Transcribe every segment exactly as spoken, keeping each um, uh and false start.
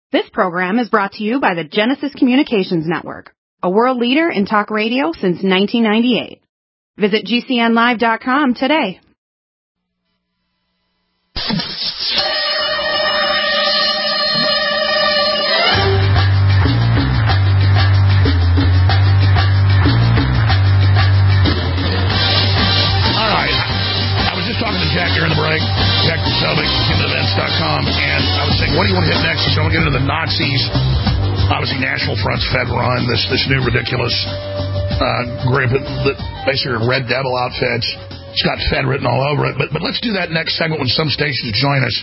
This program is brought to you by the Genesis Communications Network, a world leader in talk radio since nineteen ninety-eight. Visit G C N live dot com today. Jack during the break, Jack Posobiec, human events dot com, and I was saying, what do you want to hit next? So we'll get into the Nazis, obviously National Front's Fed run, this this new ridiculous uh, group that basically are Red Devil outfits. It's got Fed written all over it, but but let's do that next segment when some stations join us.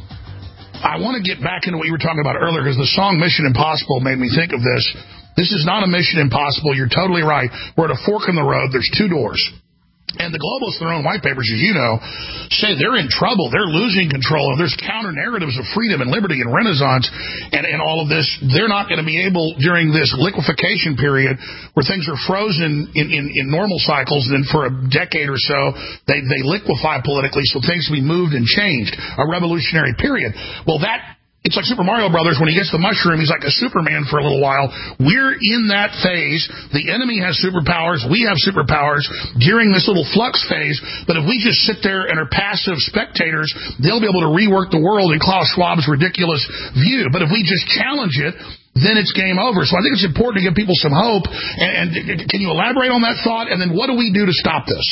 I want to get back into what you were talking about earlier, because the song Mission Impossible made me think of this. This is not a Mission Impossible. You're totally right. We're at a fork in the road. There's two doors. And the globalists in their own white papers, as you know, say they're in trouble. They're losing control. And there's counter-narratives of freedom and liberty and renaissance and, and all of this. They're not going to be able, during this liquefaction period where things are frozen in, in, in normal cycles, and then for a decade or so, they, they liquefy politically so things can be moved and changed, a revolutionary period. Well, that... It's like Super Mario Brothers. When he gets the mushroom, he's like a Superman for a little while. We're in that phase. The enemy has superpowers. We have superpowers during this little flux phase. But if we just sit there and are passive spectators, they'll be able to rework the world in Klaus Schwab's ridiculous view. But if we just challenge it, then it's game over. So I think it's important to give people some hope. And, and can you elaborate on that thought? And then what do we do to stop this?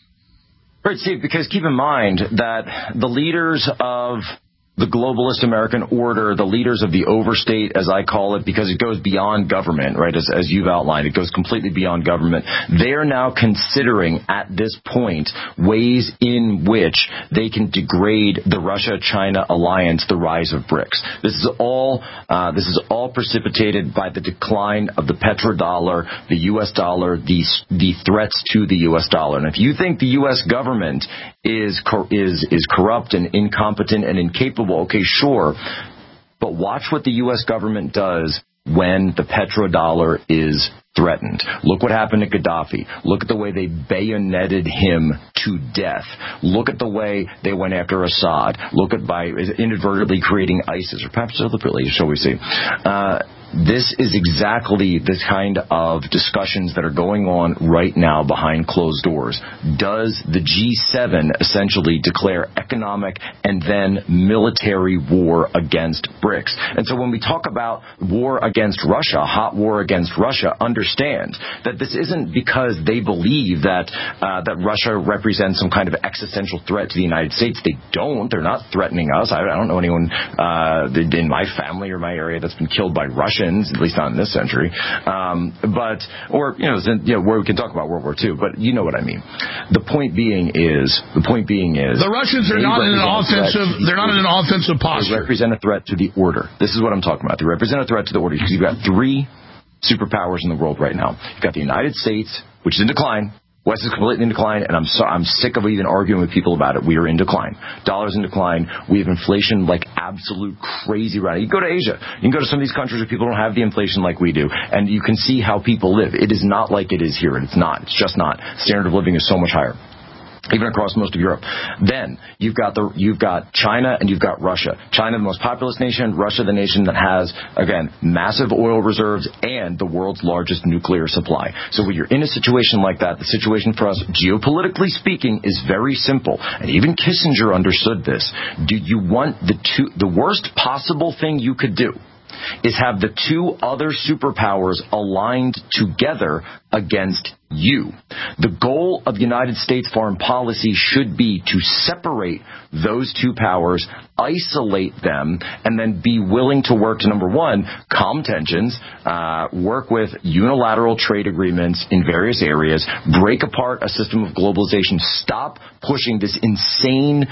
Right, Steve, because keep in mind that the leaders of the globalist American order, the leaders of the overstate, as I call it, because it goes beyond government, right, as, as you've outlined, it goes completely beyond government. They're now considering at this point ways in which they can degrade the Russia-China alliance, the rise of BRICS. This is all uh, this is all precipitated by the decline of the petrodollar, the U S dollar, the, the threats to the U S dollar. And if you think the U S government is is is corrupt and incompetent and incapable, okay, sure, but watch what the U S government does when the petrodollar is threatened. Look what happened to Gaddafi. Look at the way they bayoneted him to death. Look at the way they went after Assad. Look at by inadvertently creating ISIS, or perhaps deliberately, shall we say. Uh, This is exactly the kind of discussions that are going on right now behind closed doors. Does the G seven essentially declare economic and then military war against BRICS? And so when we talk about war against Russia, hot war against Russia, understand that this isn't because they believe that uh, that Russia represents some kind of existential threat to the United States. They don't. They're not threatening us. I, I don't know anyone uh, in my family or my area that's been killed by Russia. At least not in this century, um, but or you know, you know, where we can talk about World War Two. But you know what I mean. The point being is, the point being is, the Russians are not in an offensive. They're not in an offensive posture. They represent a threat to the order. This is what I'm talking about. They represent a threat to the order because you've got three superpowers in the world right now. You've got the United States, which is in decline. West is completely in decline, and I'm so, I'm sick of even arguing with people about it. We are in decline. Dollar's in decline. We have inflation like absolute crazy right now. You go to Asia. You can go to some of these countries where people don't have the inflation like we do, and you can see how people live. It is not like it is here, and it's not. It's just not. Standard of living is so much higher, even across most of Europe. Then you've got the you've got China and you've got Russia. China, the most populous nation. Russia, the nation that has, again, massive oil reserves and the world's largest nuclear supply. So when you're in a situation like that, the situation for us, geopolitically speaking, is very simple. And even Kissinger understood this. Do you want the two? The worst possible thing you could do is have the two other superpowers aligned together against you. The goal of United States foreign policy should be to separate those two powers, isolate them, and then be willing to work to, number one, calm tensions, uh, work with unilateral trade agreements in various areas, break apart a system of globalization, stop pushing this insane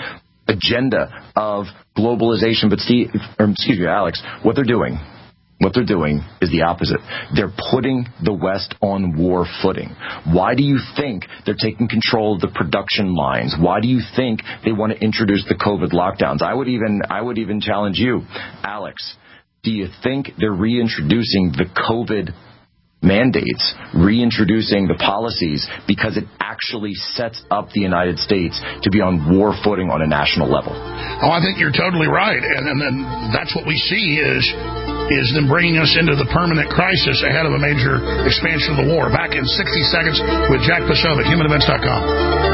agenda of globalization. But Steve, or excuse me, Alex, what they're doing, what they're doing is the opposite. They're putting the West on war footing. Why do you think they're taking control of the production lines? Why do you think they want to introduce the COVID lockdowns? I would even, I would even challenge you, Alex. Do you think they're reintroducing the COVID mandates, reintroducing the policies because it actually sets up the United States to be on war footing on a national level? Oh, I think you're totally right. And, and, and that's what we see is is them bringing us into the permanent crisis ahead of a major expansion of the war. Back in sixty seconds with Jack Posobiec, human events dot com.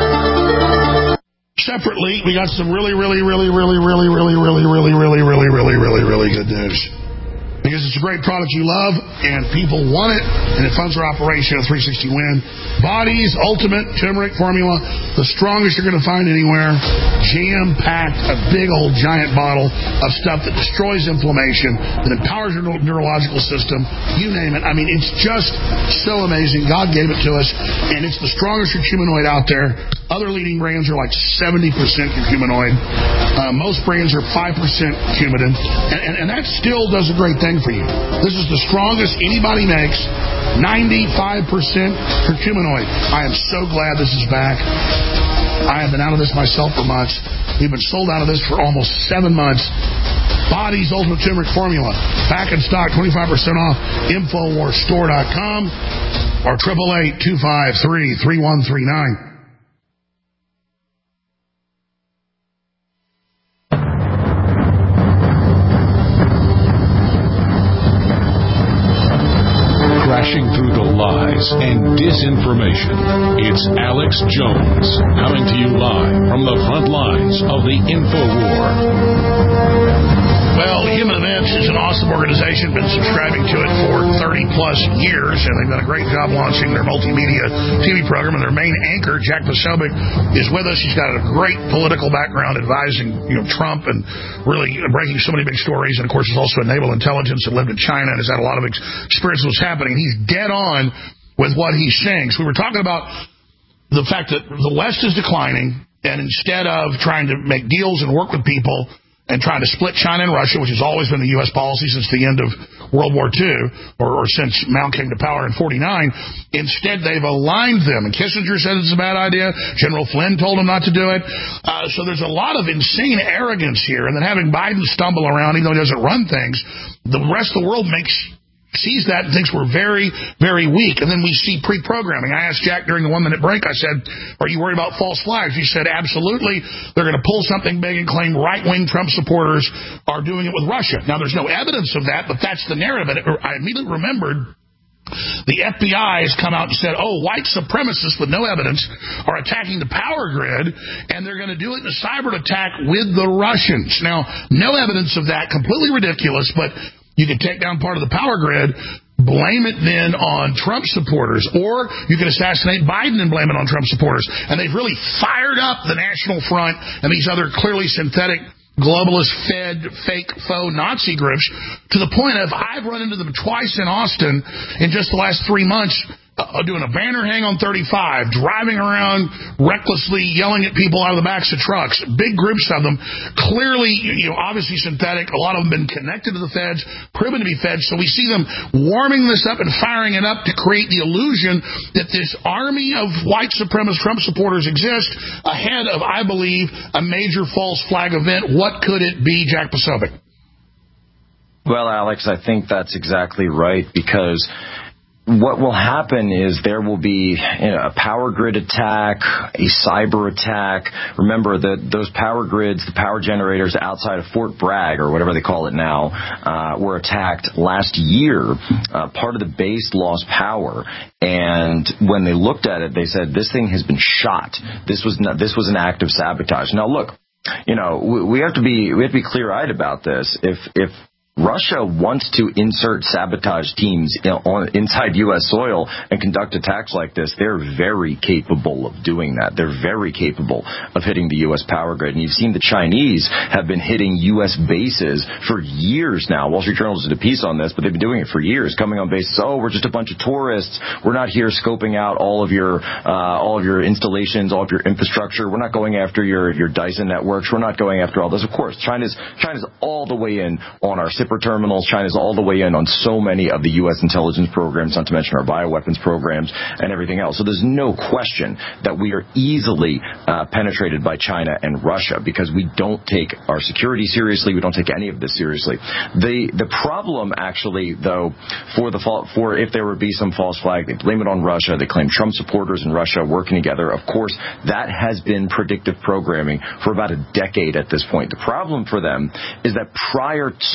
Separately, we got some really, really, really, really, really, really, really, really, really, really, really, really, really good news. Because it's a great product you love, and people want it, and it funds our operation at three sixty Win. Body's Ultimate Turmeric Formula, the strongest you're going to find anywhere, jam-packed, a big old giant bottle of stuff that destroys inflammation, that empowers your neurological system, you name it. I mean, it's just so amazing. God gave it to us, and it's the strongest curcuminoid out there. Other leading brands are like seventy percent curcuminoid. Uh, most brands are five percent Coumadin, and, and, and that still does a great thing for you. This is the strongest anybody makes, ninety-five percent curcuminoid. I am so glad this is back. I have been out of this myself for months. We've been sold out of this for almost seven months. Body's Ultimate Turmeric Formula, back in stock, twenty-five percent off, Infowars Store dot com or eight eight eight, two five three, three one three nine. Crashing through the lies and disinformation, it's Alex Jones, coming to you live from the front lines of the InfoWar. Well, Human Events is an awesome organization, been subscribing to it for thirty plus years, and they've done a great job launching their multimedia T V program, and their main anchor, Jack Posobiec, is with us. He's got a great political background advising, you know, Trump and really breaking so many big stories, and of course is also a naval intelligence that lived in China and has had a lot of experience with what's happening. He's dead on with what he's saying. So we were talking about the fact that the West is declining, and instead of trying to make deals and work with people and trying to split China and Russia, which has always been the U S policy since the end of World War Two, or, or since Mao came to power in forty-nine, instead they've aligned them. And Kissinger said it's a bad idea. General Flynn told him not to do it. Uh, so there's a lot of insane arrogance here. And then having Biden stumble around, even though he doesn't run things, the rest of the world makes... sees that and thinks we're very, very weak. And then we see pre-programming. I asked Jack during the one-minute break, I said, are you worried about false flags? He said, absolutely. They're going to pull something big and claim right-wing Trump supporters are doing it with Russia. Now, there's no evidence of that, but that's the narrative. And I immediately remembered the F B I has come out and said, oh, white supremacists with no evidence are attacking the power grid, and they're going to do it in a cyber attack with the Russians. Now, no evidence of that, completely ridiculous, but you can take down part of the power grid, blame it then on Trump supporters, or you can assassinate Biden and blame it on Trump supporters. And they've really fired up the National Front and these other clearly synthetic globalist, fed, fake, faux Nazi groups to the point of I've run into them twice in Austin in just the last three months. Uh, doing a banner hang on thirty-five, driving around recklessly, yelling at people out of the backs of trucks. Big groups of them, clearly, you know, obviously synthetic. A lot of them been connected to the feds, proven to be feds. So we see them warming this up and firing it up to create the illusion that this army of white supremacist Trump supporters exists ahead of, I believe, a major false flag event. What could it be, Jack Posobiec? Well, Alex, I think that's exactly right, because what will happen is there will be, you know, a power grid attack, a cyber attack. Remember that those power grids, the power generators outside of Fort Bragg, or whatever they call it now, uh, were attacked last year. Uh, part of the base lost power. And when they looked at it, they said, this thing has been shot. This was not, this was an act of sabotage. Now, look, you know, we, we have to be, we have to be clear-eyed about this. If, if, Russia wants to insert sabotage teams in, on, inside U S soil and conduct attacks like this. They're very capable of doing that. They're very capable of hitting the U S power grid. And you've seen the Chinese have been hitting U S bases for years now. Wall Street Journal did a piece on this, but they've been doing it for years, coming on bases. Oh, we're just a bunch of tourists. We're not here scoping out all of your uh, all of your installations, all of your infrastructure. We're not going after your, your Dyson networks. We're not going after all this. Of course, China's China's all the way in on our terminals. China's all the way in on so many of the U S intelligence programs, not to mention our bioweapons programs and everything else. So there's no question that we are easily uh, penetrated by China and Russia because we don't take our security seriously. We don't take any of this seriously. The the problem, actually, though, for the for if there would be some false flag, they blame it on Russia. They claim Trump supporters and Russia working together. Of course, that has been predictive programming for about a decade at this point. The problem for them is that prior to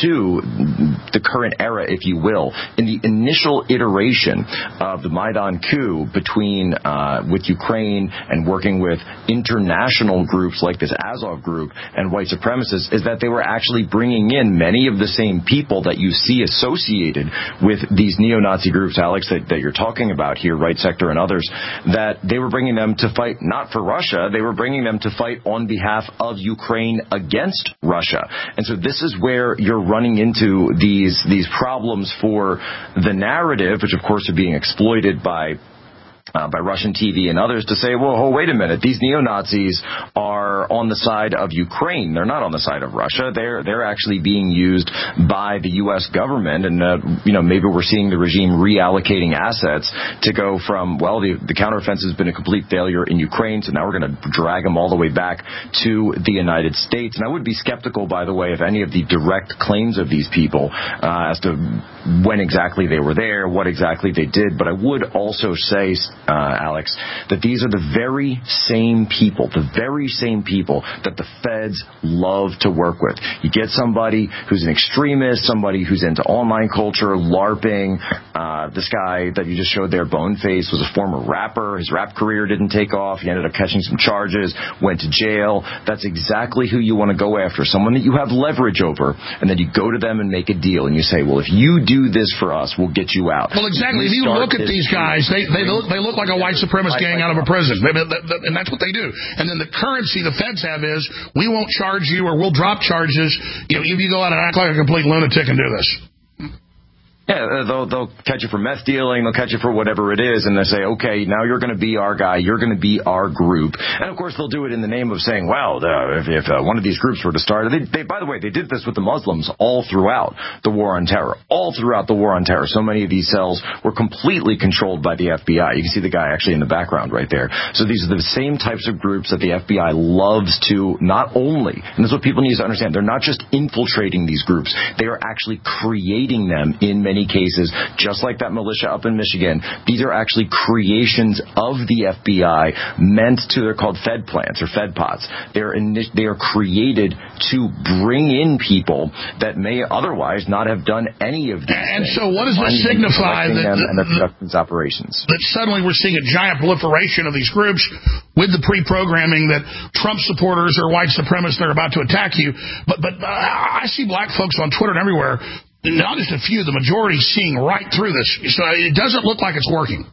the current era, if you will. In the initial iteration of the Maidan coup between uh, with Ukraine and working with international groups like this Azov group and white supremacists, is that they were actually bringing in many of the same people that you see associated with these neo-Nazi groups, Alex, that, that you're talking about here, Right Sector and others, that they were bringing them to fight not for Russia, they were bringing them to fight on behalf of Ukraine against Russia. And so this is where you're running into these these problems for the narrative, which of course are being exploited by Uh, by Russian T V and others to say, well, oh, wait a minute, these neo-Nazis are on the side of Ukraine. They're not on the side of Russia. They're they're actually being used by the U S government. And, uh, you know, maybe we're seeing the regime reallocating assets to go from, well, the, the counteroffensive has been a complete failure in Ukraine, so now we're going to drag them all the way back to the United States. And I would be skeptical, by the way, of any of the direct claims of these people uh, as to when exactly they were there, what exactly they did. But I would also say, Uh, Alex, that these are the very same people, the very same people that the feds love to work with. You get somebody who's an extremist, somebody who's into online culture, LARPing. Uh, this guy that you just showed there, Boneface, was a former rapper. His rap career didn't take off. He ended up catching some charges, went to jail. That's exactly who you want to go after, someone that you have leverage over, and then you go to them and make a deal, and you say, well, if you do this for us, we'll get you out. Well, exactly. If you look at these guys, they, they, look, they look like a white supremacist gang out of a prison. And that's what they do. And then the currency the feds have is, we won't charge you or we'll drop charges, you know, if you go out and act like a complete lunatic and do this. Yeah, they'll, they'll catch you for meth dealing, they'll catch you for whatever it is, and they say, okay, now you're going to be our guy, you're going to be our group. And, of course, they'll do it in the name of saying, well, uh, if, if uh, one of these groups were to start, they, they, by the way, they did this with the Muslims all throughout the War on Terror, all throughout the War on Terror. So many of these cells were completely controlled by the F B I. You can see the guy actually in the background right there. So these are the same types of groups that the F B I loves to not only, and this is what people need to understand, they're not just infiltrating these groups, they are actually creating them in many cases, just like that militia up in Michigan. These are actually creations of the F B I meant to, they're called Fed plants or Fed pots. They're in, they are created to bring in people that may otherwise not have done any of these And things. so what does this signify? That, and their productions operations. That suddenly we're seeing a giant proliferation of these groups with the pre-programming that Trump supporters or white supremacists are about to attack you. But, but uh, I see black folks on Twitter and everywhere, not just a few, the majority seeing right through this. So it doesn't look like it's working.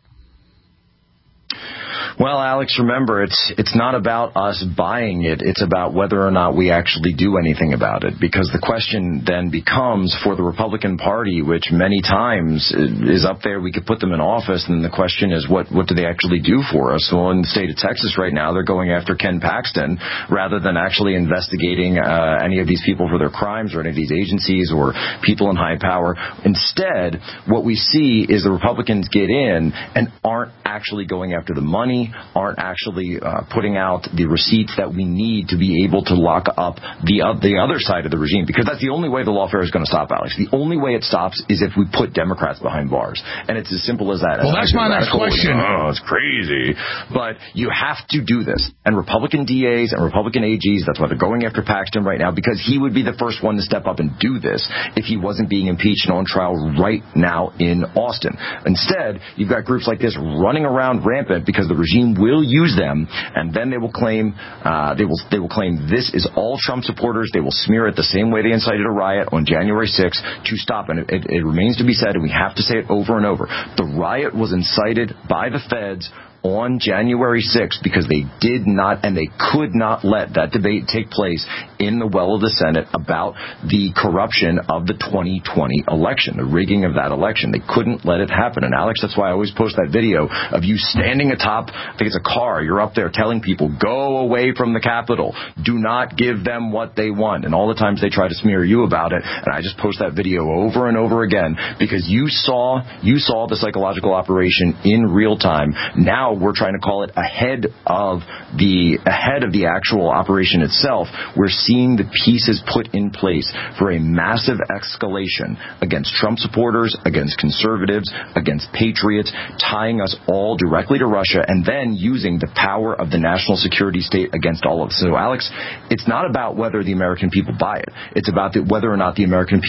Well, Alex, remember, it's it's not about us buying it. It's about whether or not we actually do anything about it. Because the question then becomes for the Republican Party, which many times is up there, we could put them in office, and the question is, what, what do they actually do for us? Well, in the state of Texas right now, they're going after Ken Paxton rather than actually investigating uh, any of these people for their crimes or any of these agencies or people in high power. Instead, what we see is the Republicans get in and aren't actually going after the money, aren't actually uh, putting out the receipts that we need to be able to lock up the uh, the other side of the regime, because that's the only way the lawfare is going to stop, Alex. The only way it stops is if we put Democrats behind bars, and it's as simple as that. Well, that's my next question. Oh, it's crazy. But you have to do this. And Republican D As and Republican A Gs, that's why they're going after Paxton right now, because he would be the first one to step up and do this if he wasn't being impeached and on trial right now in Austin. Instead, you've got groups like this running around rampant because the regime will use them, and then they will claim uh, they will they will claim this is all Trump supporters. They will smear it the same way they incited a riot on January sixth to stop. And it, it, it remains to be said, and we have to say it over and over, the riot was incited by the feds on January sixth because they did not and they could not let that debate take place in the well of the Senate about the corruption of the twenty twenty election, the rigging of that election. They couldn't let it happen. And Alex, that's why I always post that video of you standing atop, I think it's a car, you're up there telling people, go away from the Capitol. Do not give them what they want. And all the times they try to smear you about it. And I just post that video over and over again because you saw, you saw the psychological operation in real time. Now we're trying to call it ahead of the ahead of the actual operation itself. We're seeing the pieces put in place for a massive escalation against Trump supporters, against conservatives, against patriots, tying us all directly to Russia, and then using the power of the national security state against all of us. So, Alex, it's not about whether the American people buy it. It's about the, whether or not the American people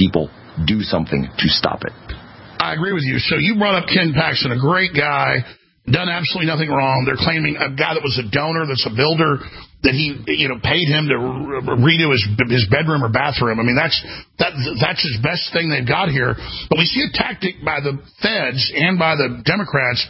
do something to stop it. I agree with you. So you brought up Ken Paxton, a great guy, done absolutely nothing wrong. They're claiming a guy that was a donor, that's a builder, that he, you know, paid him to redo his his bedroom or bathroom. I mean, that's that that's his best thing they've got here. But we see a tactic by the feds and by the Democrats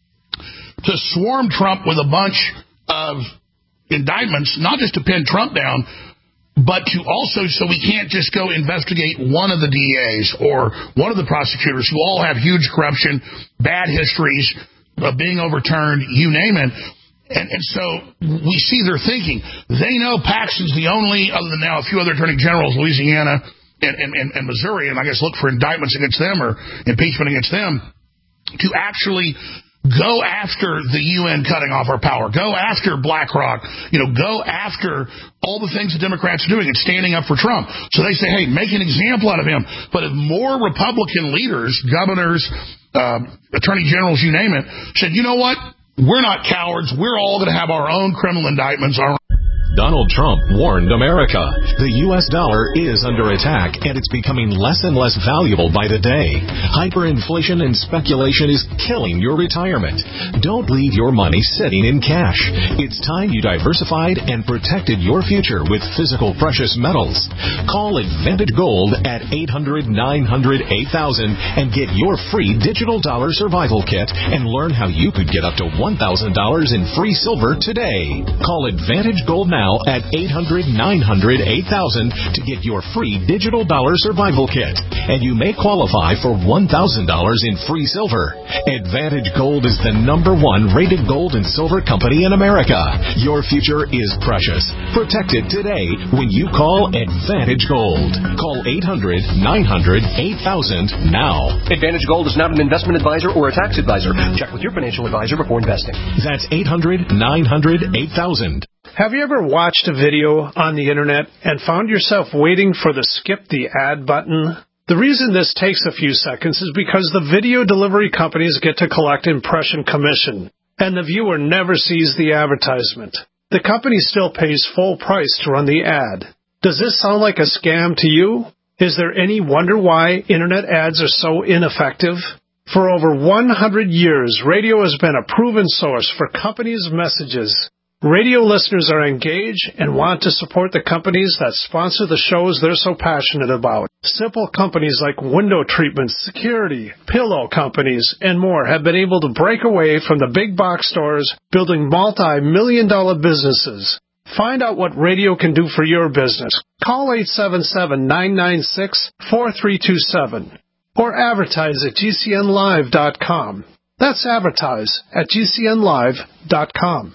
to swarm Trump with a bunch of indictments, not just to pin Trump down, but to also, so we can't just go investigate one of the D As or one of the prosecutors who all have huge corruption, bad histories of being overturned, you name it. And, and so we see their thinking. They know Paxton's the only, other than now a few other attorney generals, Louisiana and, and, and, and Missouri, and I guess look for indictments against them or impeachment against them, to actually go after the U N cutting off our power. Go after BlackRock. You know, go after all the things the Democrats are doing and standing up for Trump. So they say, hey, make an example out of him. But if more Republican leaders, governors, uh, attorney generals, you name it, said, you know what? We're not cowards. We're all going to have our own criminal indictments, our Donald Trump warned America. The U S dollar is under attack, and it's becoming less and less valuable by the day. Hyperinflation and speculation is killing your retirement. Don't leave your money sitting in cash. It's time you diversified and protected your future with physical precious metals. Call Advantage Gold at eight hundred, nine hundred, eight thousand and get your free digital dollar survival kit and learn how you could get up to one thousand dollars in free silver today. Call Advantage Gold now at eight hundred, nine hundred, eight thousand to get your free digital dollar survival kit. And you may qualify for one thousand dollars in free silver. Advantage Gold is the number one rated gold and silver company in America. Your future is precious. Protect it today when you call Advantage Gold. Call eight hundred, nine hundred, eight thousand now. Advantage Gold is not an investment advisor or a tax advisor. Check with your financial advisor before investing. That's eight hundred, nine hundred, eight thousand. Have you ever watched a video on the internet and found yourself waiting for the skip the ad button? The reason this takes a few seconds is because the video delivery companies get to collect impression commission, and the viewer never sees the advertisement. The company still pays full price to run the ad. Does this sound like a scam to you? Is there any wonder why internet ads are so ineffective? For over one hundred years, radio has been a proven source for companies' messages. Radio listeners are engaged and want to support the companies that sponsor the shows they're so passionate about. Simple companies like window treatments, security, pillow companies, and more have been able to break away from the big box stores, building multi-million dollar businesses. Find out what radio can do for your business. Call eight seven seven, nine nine six, four three two seven or advertise at G C N live dot com. That's advertise at G C N live dot com.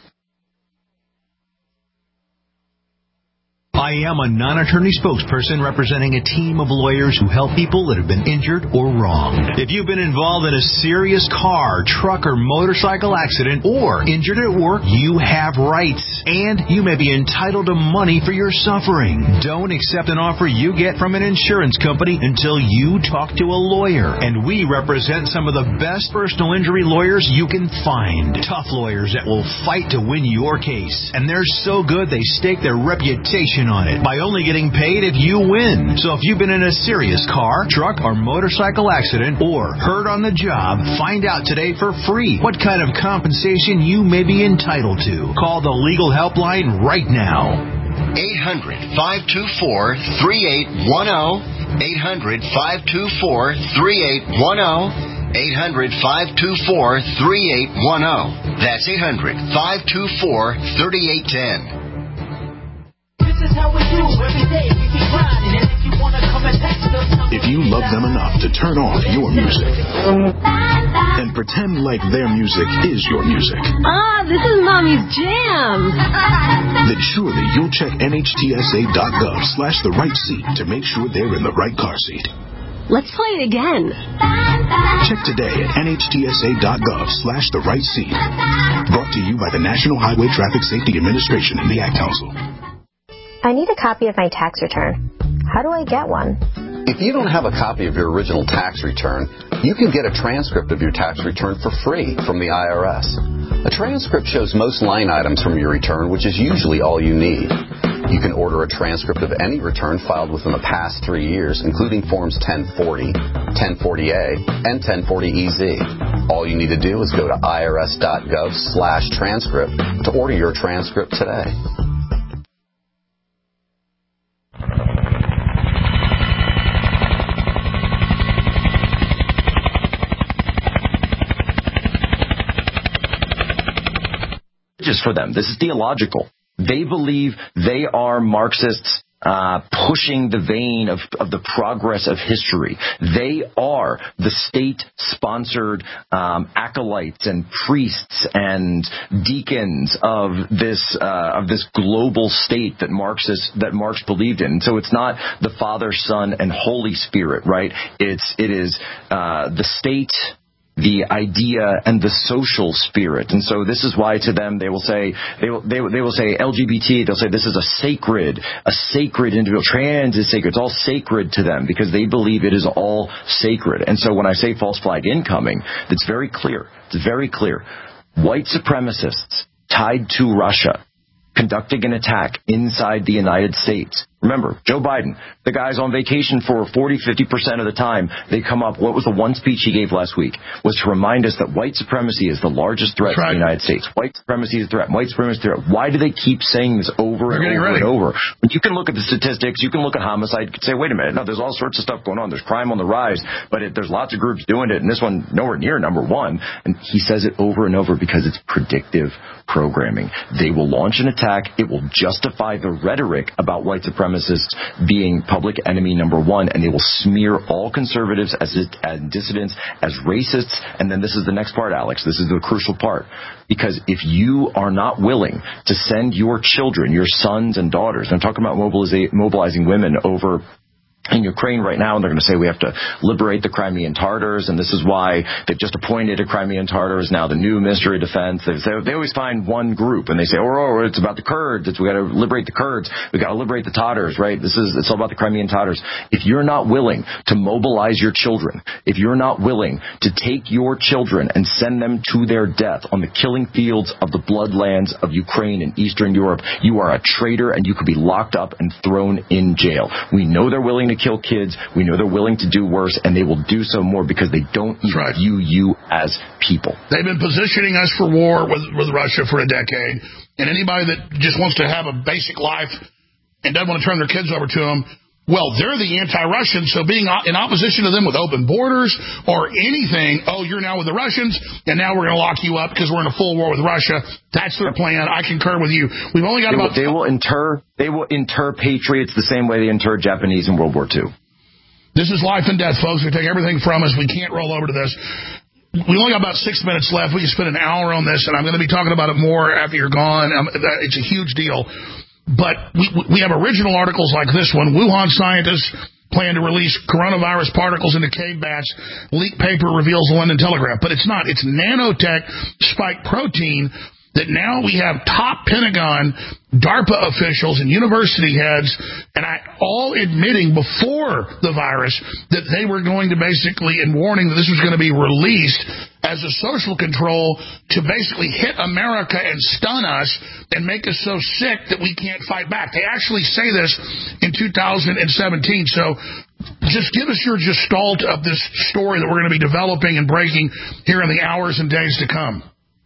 I am a non-attorney spokesperson representing a team of lawyers who help people that have been injured or wronged. If you've been involved in a serious car, truck, or motorcycle accident or injured at work, you have rights, and you may be entitled to money for your suffering. Don't accept an offer you get from an insurance company until you talk to a lawyer, and we represent some of the best personal injury lawyers you can find. Tough lawyers that will fight to win your case, and they're so good they stake their reputation on it by only getting paid if you win. So if you've been in a serious car, truck, or motorcycle accident or hurt on the job, find out today for free what kind of compensation you may be entitled to. Call the legal helpline right now. eight hundred, five two four, three eight one zero. eight hundred, five two four, three eight one zero. eight hundred, five two four, three eight one zero. That's eight hundred, five two four, three eight one zero. If you love them enough to turn off your music and pretend like their music is your music, ah, this is Mommy's jam, then surely you'll check N H T S A dot gov slash the right seat to make sure they're in the right car seat. Let's play it again. Check today at N H T S A dot gov slash the right seat. Brought to you by the National Highway Traffic Safety Administration and the Ad Council. I need a copy of my tax return. How do I get one? If you don't have a copy of your original tax return, you can get a transcript of your tax return for free from the I R S. A transcript shows most line items from your return, which is usually all you need. You can order a transcript of any return filed within the past three years, including Forms ten forty, ten forty A, and ten forty E Z. All you need to do is go to irs.gov slash transcript to order your transcript today. Just for them. This is theological. They believe they are Marxists uh, pushing the vein of, of the progress of history. They are the state-sponsored um, acolytes and priests and deacons of this uh, of this global state that Marxists that Marx believed in. So it's not the Father, Son, and Holy Spirit, right? It's it is uh, the state, the idea, and the social spirit. And so this is why to them they will say, they will, they will, they will say L G B T, they'll say this is a sacred, a sacred individual. Trans is sacred. It's all sacred to them because they believe it is all sacred. And so when I say false flag incoming, it's very clear. It's very clear. White supremacists tied to Russia conducting an attack inside the United States. Remember, Joe Biden, the guy's on vacation for forty, fifty percent of the time. They come up, what was the one speech he gave last week? Was to remind us that white supremacy is the largest threat right. to the United States. White supremacy is a threat. White supremacy is a threat. Why do they keep saying this over and over ready. and over? When you can look at the statistics, you can look at homicide, you can say, wait a minute, no, there's all sorts of stuff going on. There's crime on the rise, but it, there's lots of groups doing it, and this one nowhere near number one. And he says it over and over because it's predictive programming. They will launch an attack. It will justify the rhetoric about white supremacists being public enemy number one, and they will smear all conservatives as, as dissidents, as racists. And then this is the next part, Alex. This is the crucial part. Because if you are not willing to send your children, your sons and daughters, I'm talking about mobiliza- mobilizing women over in Ukraine right now, and they're going to say we have to liberate the Crimean Tatars, and this is why they've just appointed a Crimean Tatars, now the new Ministry of Defense. They say they always find one group, and they say, oh, oh it's about the Kurds. It's, we got to liberate the Kurds. We got to liberate the Tatars, right? This is it's all about the Crimean Tatars. If you're not willing to mobilize your children, if you're not willing to take your children and send them to their death on the killing fields of the bloodlands of Ukraine and Eastern Europe, you are a traitor, and you could be locked up and thrown in jail. We know they're willing to kill kids. We know they're willing to do worse, and they will do so more because they don't even right. view you as people. They've been positioning us for war with, with Russia for a decade, and anybody that just wants to have a basic life and doesn't want to turn their kids over to them, well, they're the anti-Russians, so being in opposition to them with open borders or anything, oh, you're now with the Russians, and now we're going to lock you up because we're in a full war with Russia. That's their plan. I concur with you. We've only got they about... Will, they will inter They will inter patriots the same way they interred Japanese in World War Two. This is life and death, folks. We take everything from us. We can't roll over to this. We only got about six minutes left. We can spend an hour on this, and I'm going to be talking about it more after you're gone. Um, it's a huge deal. But we, we have original articles like this one. Wuhan scientists plan to release coronavirus particles into cave bats. Leaked paper reveals the London Telegraph. But it's not. It's nanotech spike protein that now we have top Pentagon, DARPA officials, and university heads, and I, all admitting before the virus that they were going to basically, and warning that this was going to be released as a social control to basically hit America and stun us and make us so sick that we can't fight back. They actually say this in two thousand seventeen. So just give us your gestalt of this story that we're going to be developing and breaking here in the hours and days to come.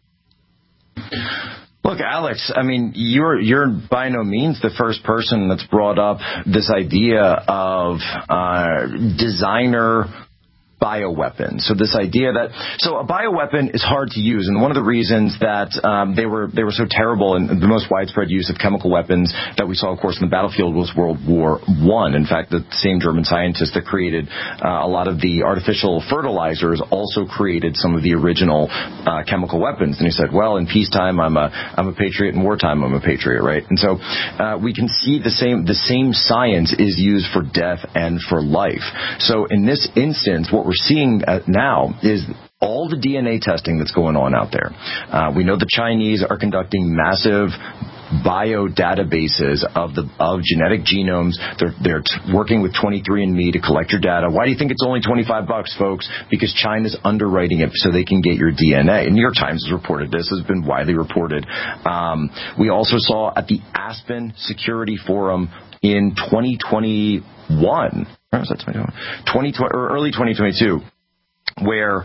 Look, Alex, I mean, you're you're by no means the first person that's brought up this idea of uh, designer bioweapon. So this idea that so a bioweapon is hard to use, and one of the reasons that um, they were they were so terrible and the most widespread use of chemical weapons that we saw, of course, in the battlefield was World War One. In fact, the same German scientists that created uh, a lot of the artificial fertilizers also created some of the original uh, chemical weapons. And he said, well, in peacetime I'm a I'm a patriot, in wartime I'm a patriot, right? And so uh, we can see the same the same science is used for death and for life. So in this instance, what we're seeing now is all the D N A testing that's going on out there. Uh, we know the Chinese are conducting massive bio databases of the of genetic genomes. They're they're t- working with twenty-three and me to collect your data. Why do you think it's only twenty-five bucks, folks? Because China's underwriting it so they can get your D N A. And New York Times has reported this. Has been widely reported. Um, we also saw at the Aspen Security Forum in twenty twenty-one, or was that twenty twenty, or early twenty twenty-two, where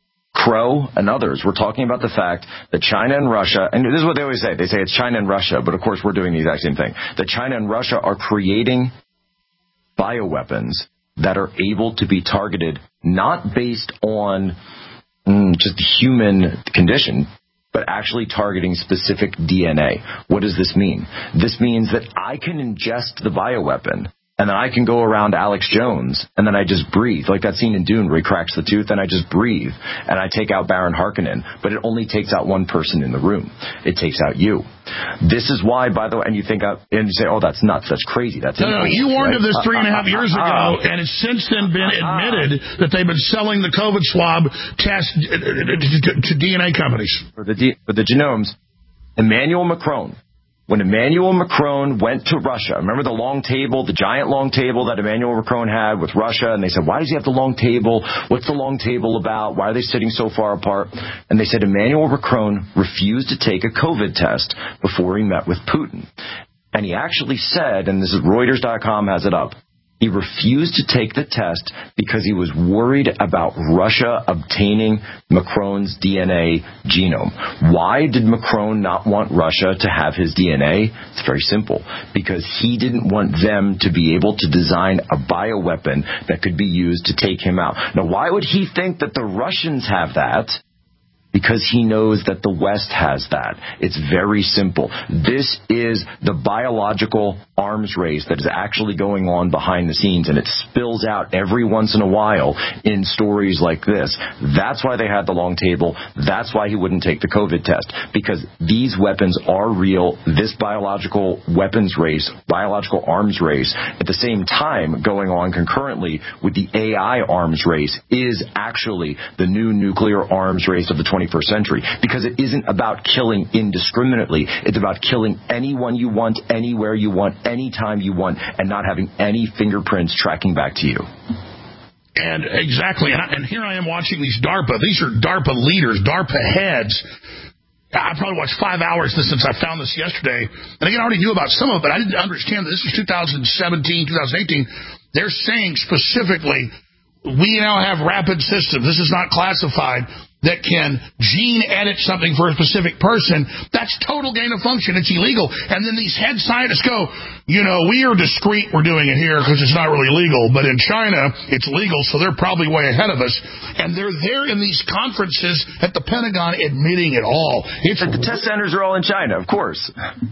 Crow and others were talking about the fact that China and Russia, and this is what they always say, they say it's China and Russia, but of course we're doing the exact same thing, that China and Russia are creating bioweapons that are able to be targeted not based on mm, just human condition, but actually targeting specific D N A. What does this mean? This means that I can ingest the bioweapon, and then I can go around Alex Jones, and then I just breathe. Like that scene in Dune where he cracks the tooth, and I just breathe, and I take out Baron Harkonnen. But it only takes out one person in the room. It takes out you. This is why, by the way, and you think, uh, and you say, oh, that's nuts, that's crazy. That's no, no, you warned right? of this three and a half years ago, uh, uh, and it's since then been admitted that they've been selling the COVID swab test to, to, to D N A companies. For the, D, for the genomes, Emmanuel Macron, when Emmanuel Macron went to Russia, remember the long table, the giant long table that Emmanuel Macron had with Russia, and they said, why does he have the long table? What's the long table about? Why are they sitting so far apart? And they said Emmanuel Macron refused to take a COVID test before he met with Putin. And he actually said, and this is Reuters dot com has it up, he refused to take the test because he was worried about Russia obtaining Macron's D N A genome. Why did Macron not want Russia to have his D N A? It's very simple. Because he didn't want them to be able to design a bioweapon that could be used to take him out. Now, why would he think that the Russians have that? Because he knows that the West has that. It's very simple. This is the biological arms race that is actually going on behind the scenes, and it spills out every once in a while in stories like this. That's why they had the long table. That's why he wouldn't take the COVID test, because these weapons are real. This biological weapons race, biological arms race, at the same time going on concurrently with the A I arms race, is actually the new nuclear arms race of the twenty-first century, because it isn't about killing indiscriminately. It's about killing anyone you want, anywhere you want, anytime you want, and not having any fingerprints tracking back to you. And exactly, and, I, and here I am watching these DARPA. These are DARPA leaders, DARPA heads. I probably watched five hours since I found this yesterday. And again, I already knew about some of it, but I didn't understand that this was two thousand seventeen, two thousand eighteen. They're saying specifically, we now have rapid systems. This is not classified, that can gene edit something for a specific person. That's total gain of function. It's illegal. And then these head scientists go, you know, we are discreet. We're doing it here because it's not really legal. But in China, it's legal, so they're probably way ahead of us. And they're there in these conferences at the Pentagon admitting it all. It's the test centers are all in China, of course.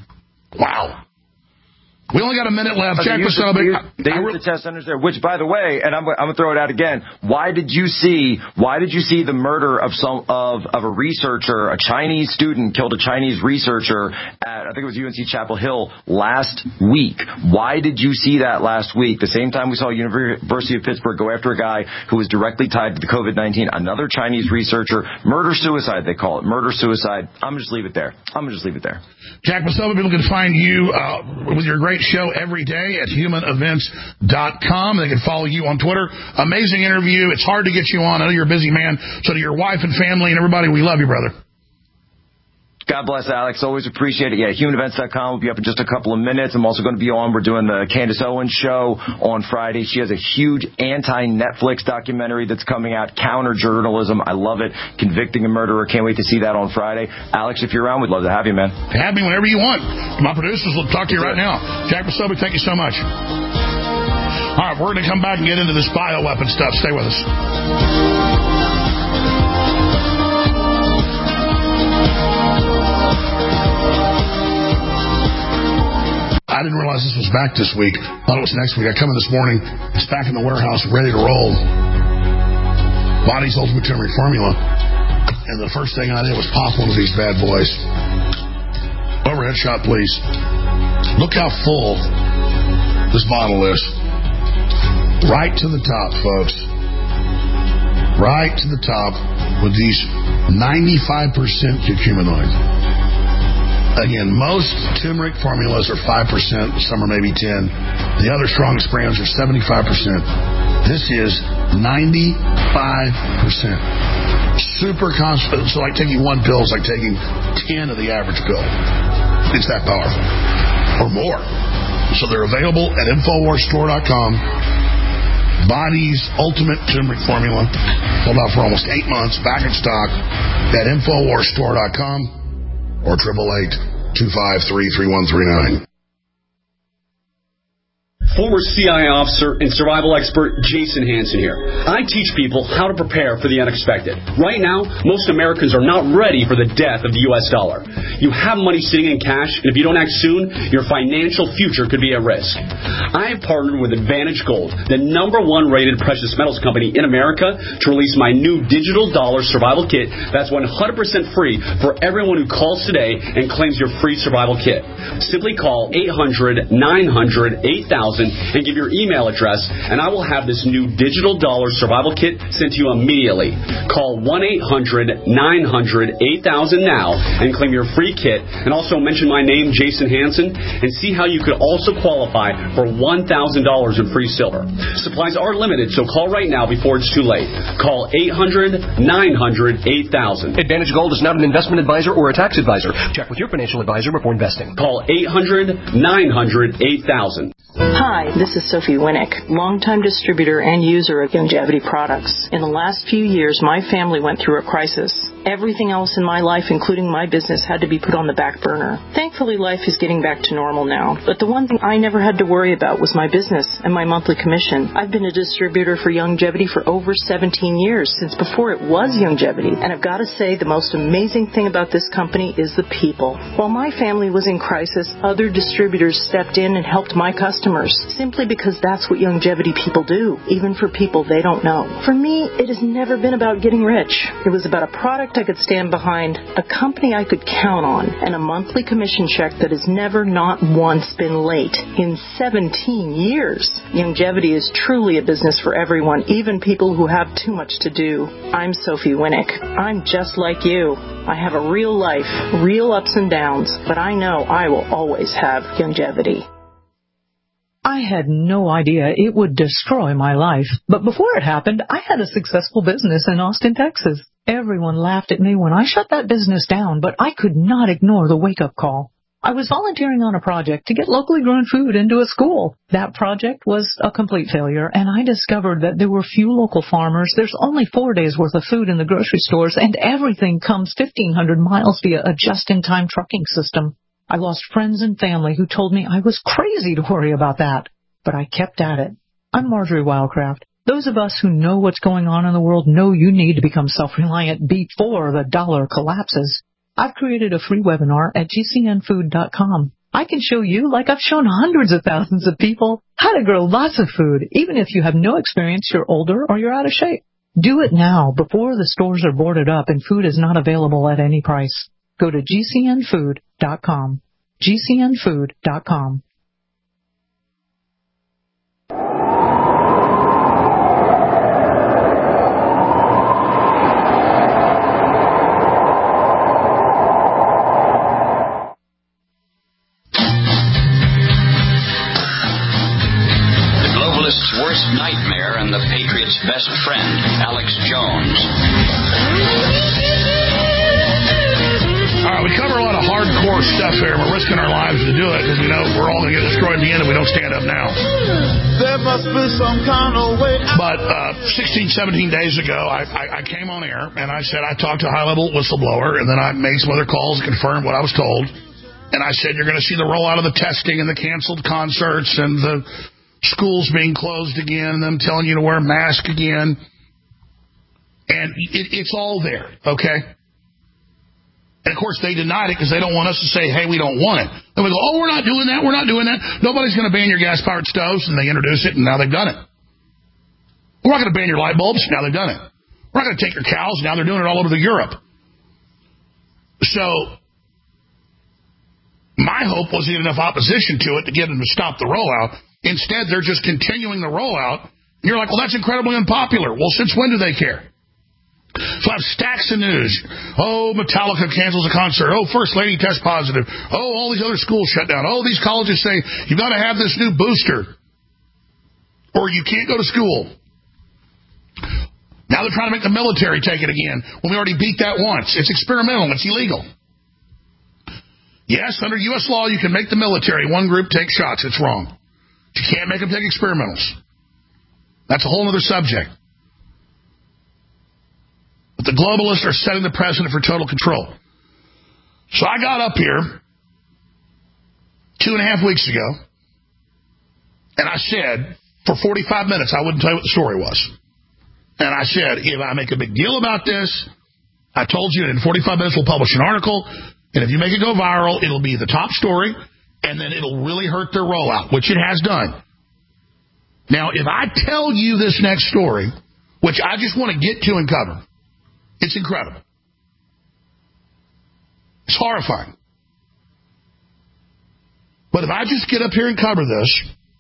Wow. We only got a minute left. Jack They use the test centers there, which, by the way, and I'm, I'm going to throw it out again. Why did you see? Why did you see the murder of some of of a researcher, a Chinese student killed a Chinese researcher at, I think it was U N C Chapel Hill last week? Why did you see that last week? The same time we saw University of Pittsburgh go after a guy who was directly tied to the COVID nineteen. Another Chinese researcher, murder suicide they call it, murder suicide. I'm going to just leave it there. I'm going to just leave it there. Jack Posobiec, people can find you uh, with your great show every day at human events dot com. They can follow you on Twitter. Amazing interview. It's hard to get you on. I know you're a busy man. So to your wife and family and everybody, we love you, brother. God bless, Alex. Always appreciate it. Yeah, human events dot com will be up in just a couple of minutes. I'm also going to be on. We're doing the Candace Owens show on Friday. She has a huge anti-Netflix documentary that's coming out, counter-journalism. I love it. Convicting a Murderer. Can't wait to see that on Friday. Alex, if you're around, we'd love to have you, man. Have me whenever you want. My producers will talk to you right now. Jack Posobiec, thank you so much. All right, we're going to come back and get into this bioweapon stuff. Stay with us. I didn't realize this was back this week. Thought it was next week. I come in this morning. It's back in the warehouse, ready to roll. Body's Ultimate Turmeric Formula. And the first thing I did was pop one of these bad boys. Overhead shot, please. Look how full this bottle is. Right to the top, folks. Right to the top with these ninety-five percent curcuminoid. Again, most turmeric formulas are five percent, some are maybe ten. The other strongest brands are seventy-five percent. This is ninety-five percent. Super constant. So like taking one pill is like taking ten of the average pill. It's that powerful. Or more. So they're available at Infowars Store dot com. Body's Ultimate Turmeric Formula. Sold out for almost eight months. Back in stock at Infowars Store dot com or eight eight eight, two five three, three one three nine. Former C I A officer and survival expert Jason Hansen here. I teach people how to prepare for the unexpected. Right now, most Americans are not ready for the death of the U S dollar. You have money sitting in cash, and if you don't act soon, your financial future could be at risk. I have partnered with Advantage Gold, the number one rated precious metals company in America, to release my new digital dollar survival kit that's one hundred percent free for everyone who calls today and claims your free survival kit. Simply call eight hundred, nine hundred, eight thousand and give your email address, and I will have this new digital dollar survival kit sent to you immediately. Call one eight hundred, nine hundred, eight thousand now and claim your free kit, and also mention my name, Jason Hansen, and see how you could also qualify for one thousand dollars in free silver. Supplies are limited, so call right now before it's too late. Call eight hundred, nine hundred, eight thousand. Advantage Gold is not an investment advisor or a tax advisor. Check with your financial advisor before investing. Call eight hundred, nine hundred, eight thousand. Hi, this is Sophie Winnick, longtime distributor and user of Youngevity products. In the last few years, my family went through a crisis. Everything else in my life, including my business, had to be put on the back burner. Thankfully, life is getting back to normal now. But the one thing I never had to worry about was my business and my monthly commission. I've been a distributor for Youngevity for over seventeen years, since before it was Youngevity. And I've got to say, the most amazing thing about this company is the people. While my family was in crisis, other distributors stepped in and helped my customers, simply because that's what Youngevity people do, even for people they don't know. For me, it has never been about getting rich. It was about a product I could stand behind, a company I could count on, and a monthly commission check that has never not once been late in seventeen years. Youngevity is truly a business for everyone, even people who have too much to do. I'm Sophie Winnick. I'm just like you. I have a real life, real ups and downs, but I know I will always have Youngevity. I had no idea it would destroy my life, but before it happened, I had a successful business in Austin, Texas. Everyone laughed at me when I shut that business down, but I could not ignore the wake-up call. I was volunteering on a project to get locally grown food into a school. That project was a complete failure, and I discovered that there were few local farmers. There's only four days' worth of food in the grocery stores, and everything comes fifteen hundred miles via a just-in-time trucking system. I lost friends and family who told me I was crazy to worry about that, but I kept at it. I'm Marjorie Wildcraft. Those of us who know what's going on in the world know you need to become self-reliant before the dollar collapses. I've created a free webinar at G C N food dot com. I can show you, like I've shown hundreds of thousands of people, how to grow lots of food, even if you have no experience, you're older, or you're out of shape. Do it now before the stores are boarded up and food is not available at any price. Go to G C N food dot com. G C N food dot com. Worst nightmare and the Patriots' best friend, Alex Jones. All right, we cover a lot of hardcore stuff here. We're risking our lives to do it because we know we're all going to get destroyed in the end if we don't stand up now. There must be some kind of way. But uh, sixteen, seventeen days ago, I, I, I came on air and I said I talked to a high-level whistleblower, and then I made some other calls to confirm what I was told. And I said you're going to see the rollout of the testing and the canceled concerts and the schools being closed again, and them telling you to wear a mask again. And it, it's all there, okay? And, of course, they denied it because they don't want us to say, hey, we don't want it. Then we go, oh, we're not doing that, we're not doing that. Nobody's going to ban your gas-powered stoves, and they introduce it, and now they've done it. We're not going to ban your light bulbs, now they've done it. We're not going to take your cows, now they're doing it all over the Europe. So my hope wasn't enough opposition to it to get them to stop the rollout. Instead, they're just continuing the rollout. And you're like, well, that's incredibly unpopular. Well, since when do they care? So I have stacks of news. Oh, Metallica cancels a concert. Oh, First Lady tests positive. Oh, all these other schools shut down. Oh, these colleges say you've got to have this new booster or you can't go to school. Now they're trying to make the military take it again when we already beat that once. It's experimental. It's illegal. Yes, under U S law, you can make the military, one group, take shots. It's wrong. You can't make them take experimentals. That's a whole other subject. But the globalists are setting the precedent for total control. So I got up here two and a half weeks ago, and I said, for forty-five minutes, I wouldn't tell you what the story was. And I said, if I make a big deal about this, I told you in forty-five minutes we'll publish an article. And if you make it go viral, it'll be the top story, and then it'll really hurt their rollout, which it has done. Now, if I tell you this next story, which I just want to get to and cover, it's incredible. It's horrifying. But if I just get up here and cover this,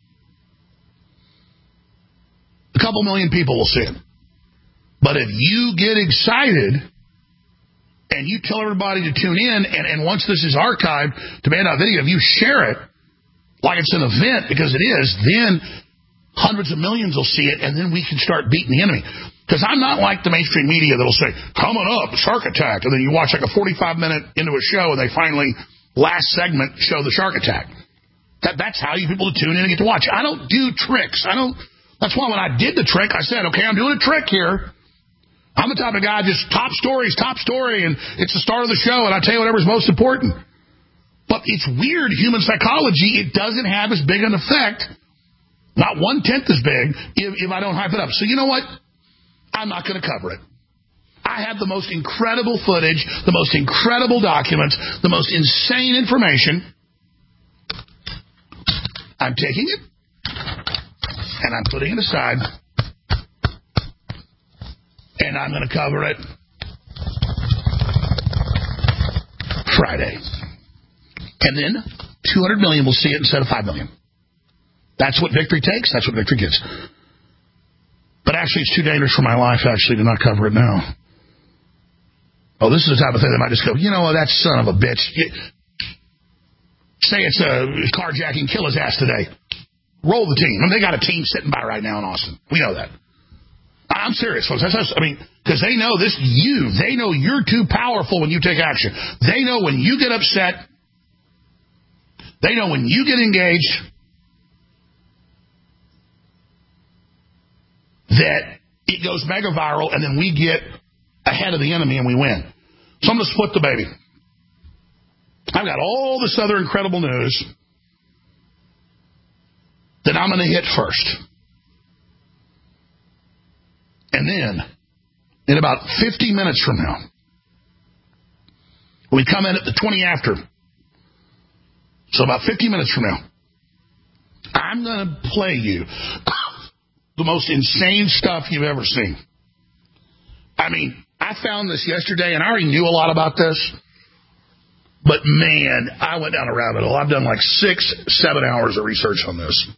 a couple million people will see it. But if you get excited and you tell everybody to tune in, and, and once this is archived to Man Out Video, if you share it like it's an event, because it is, then hundreds of millions will see it, and then we can start beating the enemy. Because I'm not like the mainstream media that'll say, coming up, shark attack, and then you watch like a forty-five minute into a show, and they finally, last segment, show the shark attack. That That's how you people to tune in and get to watch. I don't do tricks. I don't. That's why when I did the trick, I said, okay, I'm doing a trick here. I'm the type of guy, just top stories, top story, and it's the start of the show, and I tell you whatever's most important. But it's weird, human psychology, it doesn't have as big an effect, not one-tenth as big, if, if I don't hype it up. So you know what? I'm not going to cover it. I have the most incredible footage, the most incredible documents, the most insane information. I'm taking it, and I'm putting it aside. And I'm going to cover it Friday. And then two hundred million will see it instead of five million. That's what victory takes. That's what victory gives. But actually, it's too dangerous for my life, actually, to not cover it now. Oh, this is the type of thing that might just go, you know, that son of a bitch. Say it's a carjacking, kill his ass today. Roll the team. I mean, they got a team sitting by right now in Austin. We know that. I'm serious, folks. That's, that's, I mean, because they know this, you, they know you're too powerful when you take action. They know when you get upset. They know when you get engaged that it goes mega viral, and then we get ahead of the enemy and we win. So I'm going to split the baby. I've got all this other incredible news that I'm going to hit first. And then, in about fifty minutes from now, we come in at the twenty after. So about fifty minutes from now, I'm going to play you the most insane stuff you've ever seen. I mean, I found this yesterday, and I already knew a lot about this. But, man, I went down a rabbit hole. I've done like six, seven hours of research on this.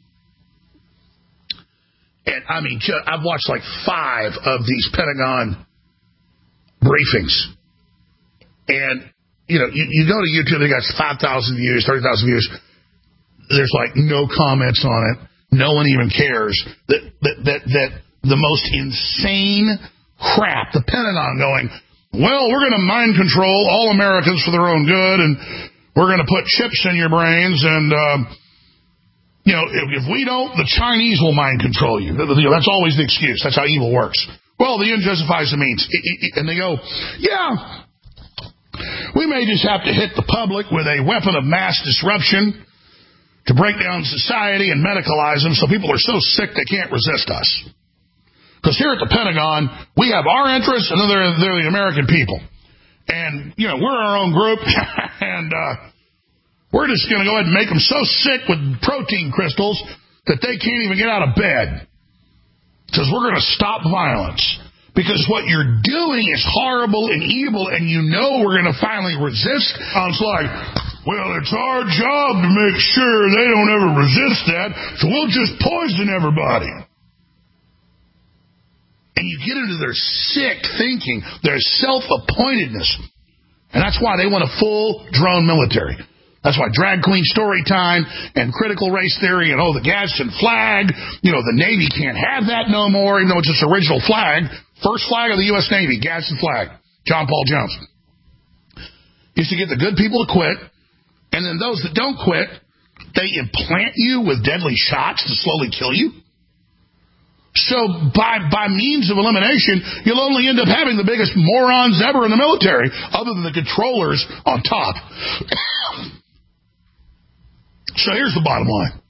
And, I mean, I've watched like five of these Pentagon briefings. And, you know, you, you go to YouTube, they got five thousand views, thirty thousand views. There's like no comments on it. No one even cares. That, that, that, that the most insane crap, the Pentagon going, well, we're going to mind control all Americans for their own good, and we're going to put chips in your brains, and, uh, you know, if, if we don't, the Chinese will mind control you. That's always the excuse. That's how evil works. Well, the end justifies the means. And they go, yeah, we may just have to hit the public with a weapon of mass disruption to break down society and medicalize them so people are so sick they can't resist us. Because here at the Pentagon, we have our interests, and then they're, they're the American people. And, you know, we're our own group, and uh, we're just going to go ahead and make them so sick with protein crystals that they can't even get out of bed. Because we're going to stop violence. Because what you're doing is horrible and evil, and you know we're going to finally resist. It's like, well, it's our job to make sure they don't ever resist that, so we'll just poison everybody. And you get into their sick thinking, their self-appointedness. And that's why they want a full drone military. That's why drag queen story time and critical race theory and, oh, the Gadsden flag, you know, the Navy can't have that no more, even though it's its original flag. First flag of the U S Navy, Gadsden flag, John Paul Jones. Used to get the good people to quit, and then those that don't quit, they implant you with deadly shots to slowly kill you. So by by means of elimination, you'll only end up having the biggest morons ever in the military, other than the controllers on top. So here's the bottom line.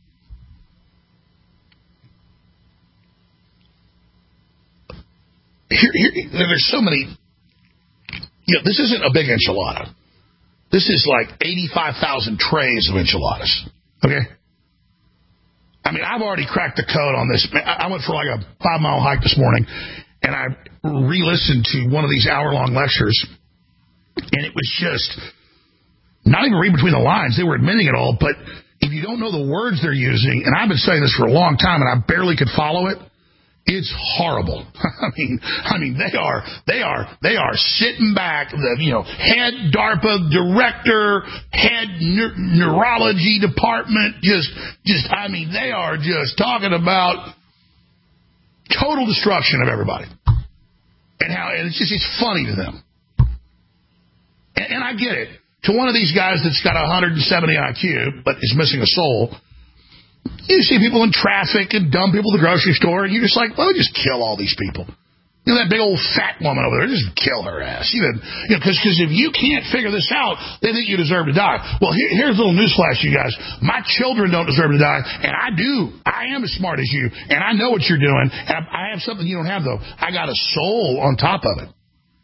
Here, here, there's so many. You know, this isn't a big enchilada. This is like eighty-five thousand trays of enchiladas. Okay? I mean, I've already cracked the code on this. I went for like a five-mile hike this morning, and I re-listened to one of these hour-long lectures, and it was just not even read between the lines. They were admitting it all, but if you don't know the words they're using, and I've been saying this for a long time, and I barely could follow it, it's horrible. I mean, I mean, they are, they are, they are sitting back. The you know, head DARPA director, head ne- neurology department. Just, just. I mean, they are just talking about total destruction of everybody, and how, and it's just, it's funny to them. And, and I get it. To one of these guys that's got one hundred seventy I Q but is missing a soul. You see people in traffic and dumb people at the grocery store, and you're just like, well, just kill all these people. You know, that big old fat woman over there, just kill her ass. Even, you know, because if you can't figure this out, they think you deserve to die. Well, here, here's a little newsflash, you guys. My children don't deserve to die, and I do. I am as smart as you, and I know what you're doing, and I have something you don't have, though. I got a soul on top of it.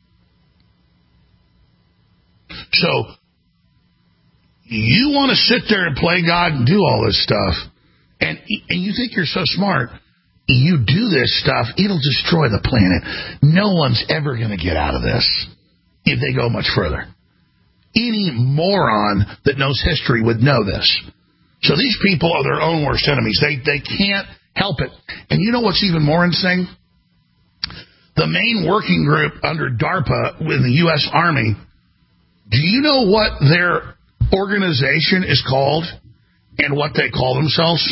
So, you want to sit there and play God and do all this stuff, and, and you think you're so smart, you do this stuff, it'll destroy the planet. No one's ever going to get out of this if they go much further. Any moron that knows history would know this. So these people are their own worst enemies. They, they can't help it. And you know what's even more insane? The main working group under DARPA in the U S Army, do you know what their organization is called and what they call themselves?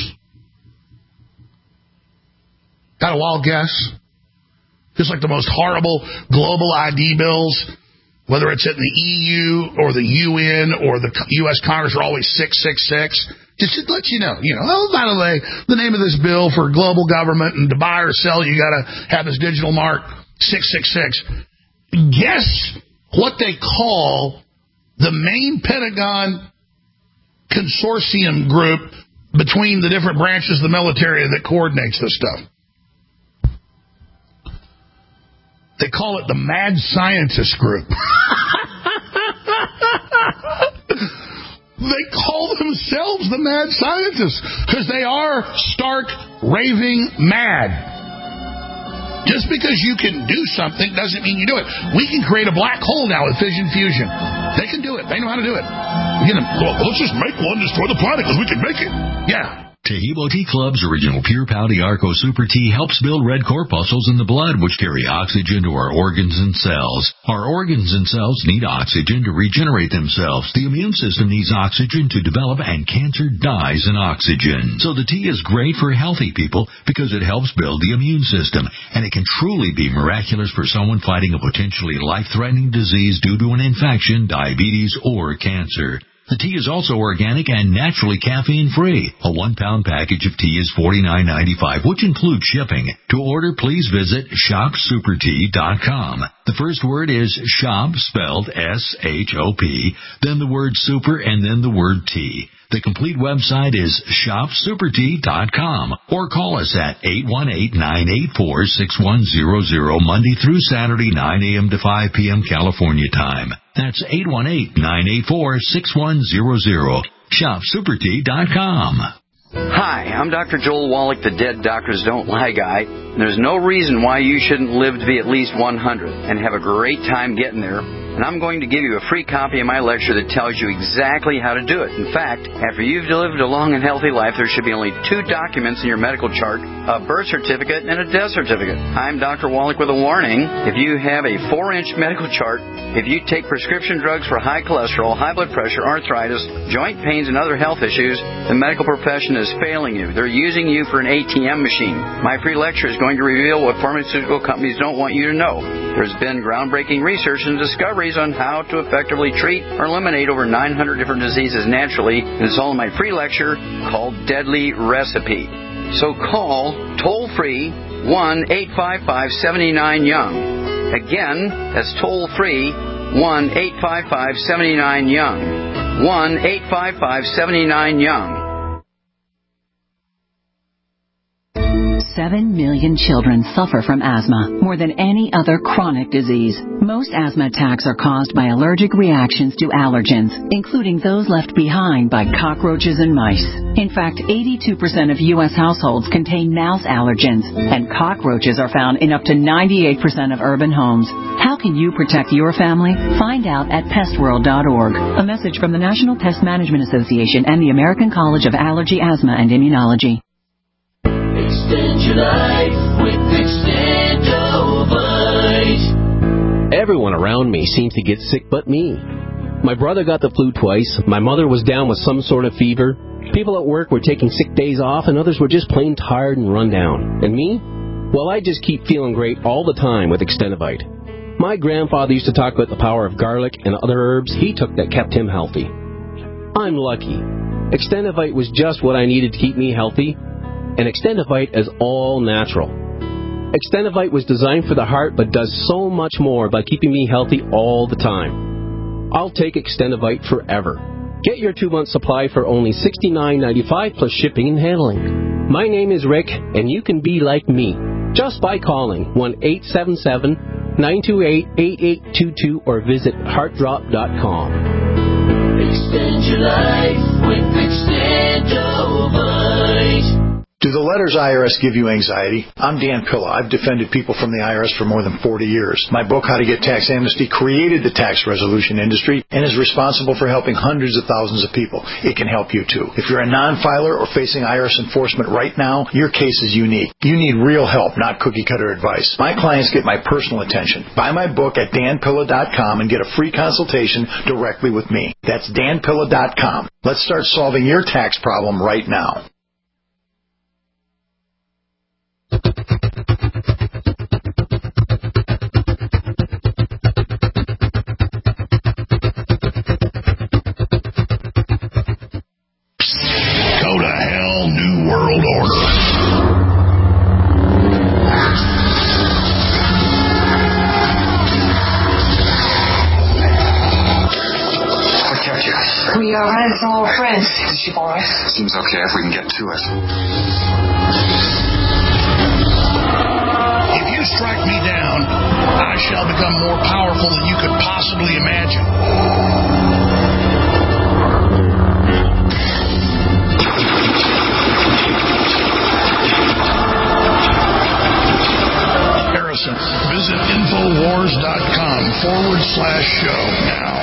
Got a wild guess? Just like the most horrible global I D bills, whether it's at the E U or the U N or the U S Congress, are always six six six. Just to let you know, you know, oh, by the way, the name of this bill for global government, and to buy or sell, you got to have this digital mark, six six six. Guess what they call the main Pentagon consortium group between the different branches of the military that coordinates this stuff? They call it the Mad Scientist Group. They call themselves the Mad Scientists because they are stark, raving mad. Just because you can do something doesn't mean you do it. We can create a black hole now with fission fusion. They can do it. They know how to do it. You know, well, let's just make one, destroy the planet because we can make it. Yeah. Taheebo Tea Club's original Pure Pouty Arco Super Tea helps build red corpuscles in the blood, which carry oxygen to our organs and cells. Our organs and cells need oxygen to regenerate themselves. The immune system needs oxygen to develop, and cancer dies in oxygen. So the tea is great for healthy people because it helps build the immune system, and it can truly be miraculous for someone fighting a potentially life-threatening disease due to an infection, diabetes, or cancer. The tea is also organic and naturally caffeine-free. A one-pound package of tea is forty-nine ninety-five, which includes shipping. To order, please visit shop super tea dot com. The first word is shop, spelled S H O P, then the word super, and then the word tea. The complete website is shop super tea dot com, or call us at eight one eight, nine eight four, six one zero zero Monday through Saturday, nine a.m. to five p.m. California time. That's eight one eight, nine eight four, six one zero zero. shop super tea dot com. Hi, I'm Doctor Joel Wallach, the Dead Doctors Don't Lie guy. There's no reason why you shouldn't live to be at least one hundred and have a great time getting there. and I'm going to give you a free copy of my lecture that tells you exactly how to do it. In fact, after you've lived a long and healthy life, there should be only two documents in your medical chart, a birth certificate and a death certificate. I'm Doctor Wallach with a warning. If you have a four-inch medical chart, if you take prescription drugs for high cholesterol, high blood pressure, arthritis, joint pains, and other health issues, the medical profession is failing you. They're using you for an A T M machine. My free lecture is going to reveal what pharmaceutical companies don't want you to know. There's been groundbreaking research and discoveries on how to effectively treat or eliminate over nine hundred different diseases naturally. And it's all in my free lecture called Deadly Recipe. So call toll-free one eight five five, seven nine, young. Again, that's toll-free one eight five five, seven nine, young. one eight five five, seven nine, young. Seven million children suffer from asthma, more than any other chronic disease. Most asthma attacks are caused by allergic reactions to allergens, including those left behind by cockroaches and mice. In fact, eighty-two percent of U S households contain mouse allergens, and cockroaches are found in up to ninety-eight percent of urban homes. How can you protect your family? Find out at pest world dot org. A message from the National Pest Management Association and the American College of Allergy, Asthma, and Immunology. Extend your life with Extendovite. Everyone around me seems to get sick but me. My brother got the flu twice. My mother was down with some sort of fever. People at work were taking sick days off, and others were just plain tired and run down. And me? Well, I just keep feeling great all the time with Extendovite. My grandfather used to talk about the power of garlic and other herbs he took that kept him healthy. I'm lucky. Extendovite was just what I needed to keep me healthy. And Extendovite is all natural. Extendovite was designed for the heart but does so much more by keeping me healthy all the time. I'll take Extendovite forever. Get your two-month supply for only sixty-nine ninety-five plus shipping and handling. My name is Rick, and you can be like me just by calling one eight seven seven, nine two eight, eight eight two two or visit heart drop dot com. Extend your life with Extendovite. Do the letters I R S give you anxiety? I'm Dan Pilla. I've defended people from the I R S for more than forty years. My book, How to Get Tax Amnesty, created the tax resolution industry and is responsible for helping hundreds of thousands of people. It can help you, too. If you're a non-filer or facing I R S enforcement right now, your case is unique. You need real help, not cookie-cutter advice. My clients get my personal attention. Buy my book at dan pilla dot com and get a free consultation directly with me. That's dan pilla dot com. Let's start solving your tax problem right now. Go to hell, New World Order. What kept you? We are running from old friends. Is she all right? Seems okay if we can get to it. If you strike me down, I shall become more powerful than you could possibly imagine. Harrison, visit Infowars dot com forward slash show now.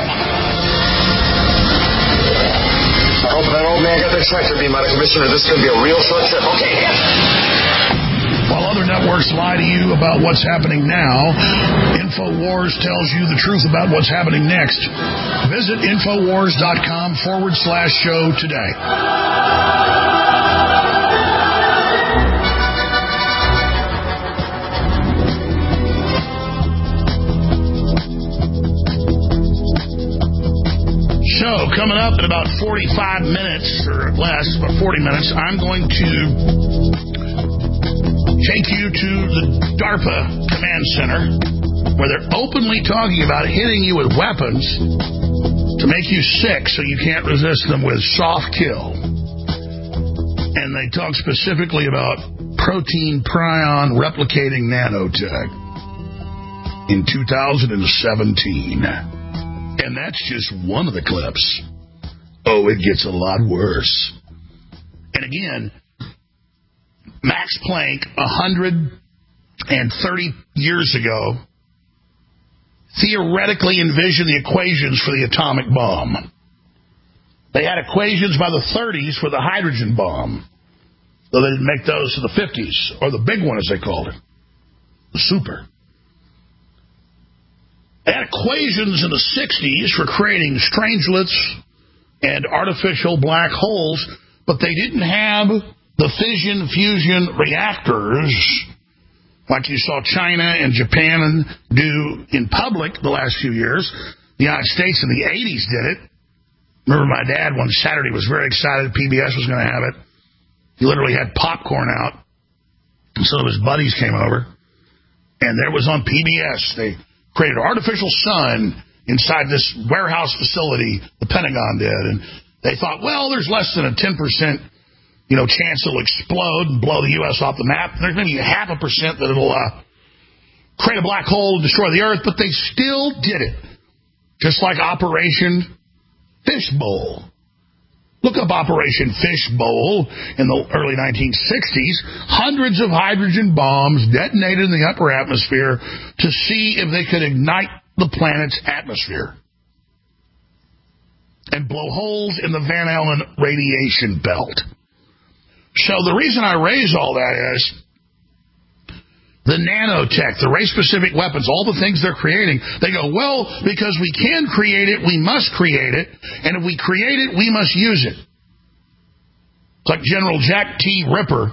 I hope that old man got the tractor beam out of commission, or this is going to be a real short trip. Okay, yeah. While other networks lie to you about what's happening now, Infowars tells you the truth about what's happening next. Visit Infowars dot com forward slash show today. So, coming up in about forty-five minutes, or less, about forty minutes, I'm going to take you to the DARPA Command Center, where they're openly talking about hitting you with weapons to make you sick so you can't resist them with soft kill. And they talk specifically about protein prion replicating nanotech in two thousand seventeen. And that's just one of the clips. Oh, it gets a lot worse. And again, Max Planck, one hundred thirty years ago, theoretically envisioned the equations for the atomic bomb. They had equations by the thirties for the hydrogen bomb, though they didn't make those to the fifties, or the big one as they called it, the super. They had equations in the sixties for creating strangelets and artificial black holes, but they didn't have the fission-fusion reactors like you saw China and Japan do in public the last few years. The United States in the eighties did it. Remember my dad one Saturday was very excited P B S was going to have it. He literally had popcorn out. And some of his buddies came over. And there was on P B S. They created an artificial sun inside this warehouse facility, the Pentagon did. And they thought, well, there's less than a ten percent you know, chance it'll explode and blow the U S off the map. There's maybe half a percent that it'll uh, create a black hole and destroy the Earth, but they still did it. Just like Operation Fishbowl. Look up Operation Fishbowl in the early nineteen sixties. Hundreds of hydrogen bombs detonated in the upper atmosphere to see if they could ignite the planet's atmosphere and blow holes in the Van Allen radiation belt. So the reason I raise all that is the nanotech, the race-specific weapons, all the things they're creating, they go, well, because we can create it, we must create it, and if we create it, we must use it. It's like General Jack T. Ripper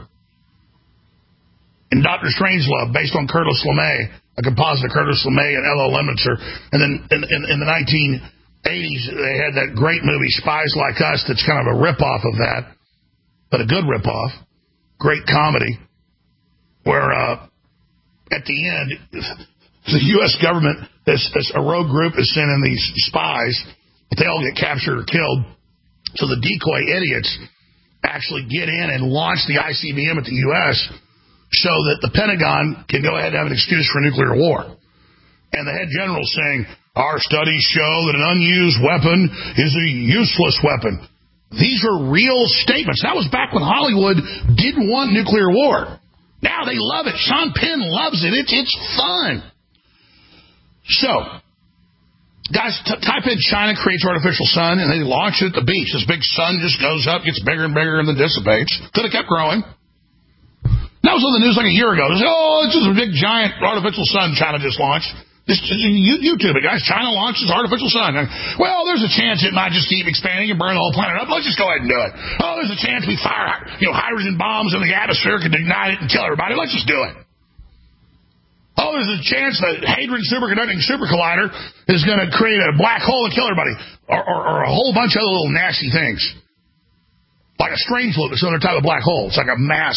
in Doctor Strangelove, based on Curtis LeMay, a composite of Curtis LeMay and L L Lemitzer. And then in, in, in the nineteen eighties, they had that great movie, Spies Like Us, that's kind of a rip-off of that. But a good ripoff, great comedy, where uh, at the end, the U S government, this, this a rogue group is sending these spies, but they all get captured or killed. So the decoy idiots actually get in and launch the I C B M at the U S so that the Pentagon can go ahead and have an excuse for nuclear war. And the head general saying, our studies show that an unused weapon is a useless weapon. These are real statements. That was back when Hollywood didn't want nuclear war. Now they love it. Sean Penn loves it. It's, it's fun. So, guys, t- type in China creates artificial sun, and they launch it at the beach. This big sun just goes up, gets bigger and bigger, and then dissipates. Could have kept growing. That was on the news like a year ago. They said, oh, it's just a big, giant artificial sun China just launched. Just YouTube it, guys. China launches artificial sun. Well, there's a chance it might just keep expanding and burn the whole planet up. Let's just go ahead and do it. Oh, there's a chance we fire, you know, hydrogen bombs in the atmosphere could ignite it and kill everybody. Let's just do it. Oh, there's a chance that Hadron Superconducting Super Collider is going to create a black hole and kill everybody, or, or, or a whole bunch of other little nasty things, like a Strangelove that's another type of black hole. It's like a mass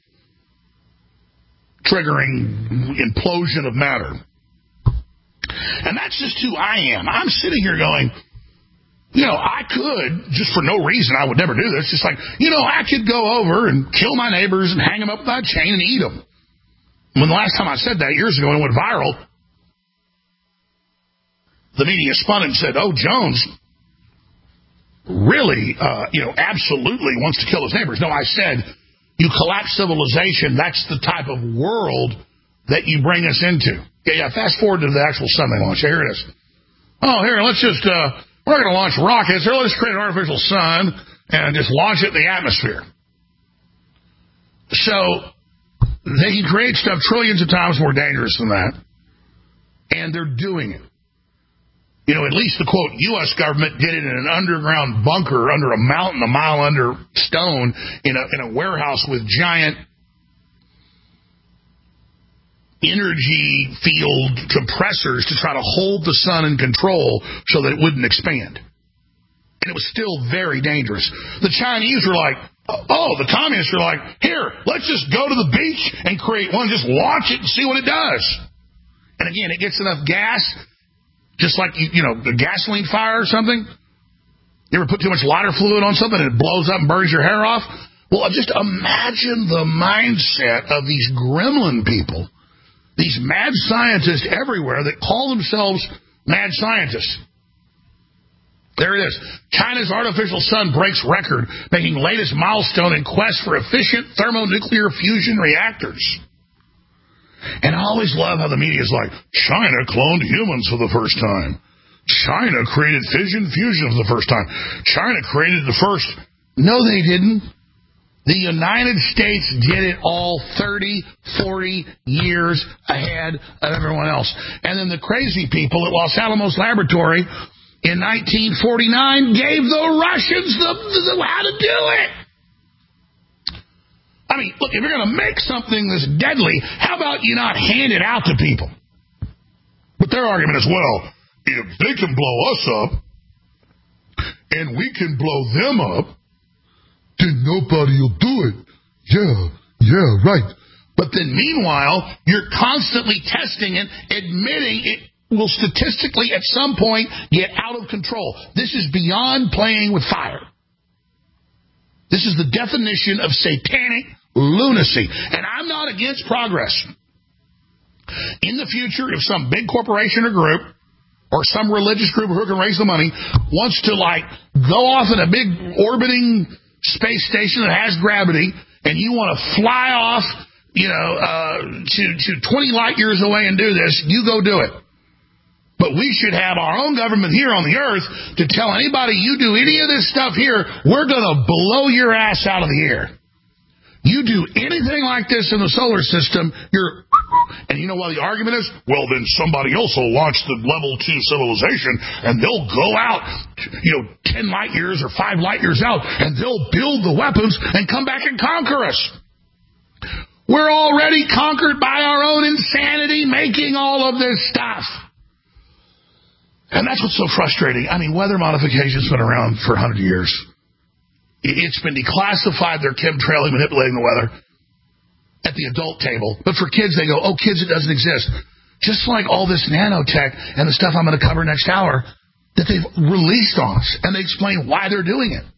triggering implosion of matter. And that's just who I am. I'm sitting here going, you know, I could, just for no reason, I would never do this, just like, you know, I could go over and kill my neighbors and hang them up by a chain and eat them. When the last time I said that, years ago, and it went viral, the media spun and said, oh, Jones really, uh, you know, absolutely wants to kill his neighbors. No, I said, you collapse civilization, that's the type of world that you bring us into. Yeah, yeah, fast forward to the actual sun they launch. Here it is. Oh, here, let's just, uh, we're going to launch rockets. Here, let's create an artificial sun and just launch it in the atmosphere. So, they can create stuff trillions of times more dangerous than that. And they're doing it. You know, at least the, quote, U S government did it in an underground bunker under a mountain a mile under stone in a, in a warehouse with giant energy field compressors to try to hold the sun in control so that it wouldn't expand. And it was still very dangerous. The Chinese were like, oh, the communists were like, here, let's just go to the beach and create one, just launch it and see what it does. And again, it gets enough gas, just like, you, you know, a gasoline fire or something. You ever put too much lighter fluid on something and it blows up and burns your hair off? Well, just imagine the mindset of these gremlin people, these mad scientists everywhere that call themselves mad scientists. There it is. China's artificial sun breaks record, making latest milestone in quest for efficient thermonuclear fusion reactors. And I always love how the media is like, China cloned humans for the first time. China created fission fusion for the first time. China created the first. No, they didn't. The United States did it all thirty, forty years ahead of everyone else. And then the crazy people at Los Alamos Laboratory in nineteen forty-nine gave the Russians the, the, the how to do it. I mean, look, if you're going to make something this deadly, how about you not hand it out to people? But their argument is, well, if they can blow us up and we can blow them up, then nobody will do it. Yeah, yeah, right. But then meanwhile, you're constantly testing it, admitting it will statistically at some point get out of control. This is beyond playing with fire. This is the definition of satanic lunacy. And I'm not against progress. In the future, if some big corporation or group or some religious group who can raise the money wants to, like, go off in a big orbiting space station that has gravity, and you want to fly off, you know, uh, to, to twenty light years away and do this, you go do it. But we should have our own government here on the earth to tell anybody you do any of this stuff here, we're going to blow your ass out of the air. You do anything like this in the solar system, you're... And you know why the argument is? Well, then somebody else will launch the level two civilization, and they'll go out, you know, ten light years or five light years out, and they'll build the weapons and come back and conquer us. We're already conquered by our own insanity making all of this stuff. And that's what's so frustrating. I mean, weather modification's been around for one hundred years. It's been declassified. They're chemtrailing, manipulating the weather at the adult table. But for kids, they go, oh, kids, it doesn't exist. Just like all this nanotech and the stuff I'm going to cover next hour that they've released on us. And they explain why they're doing it.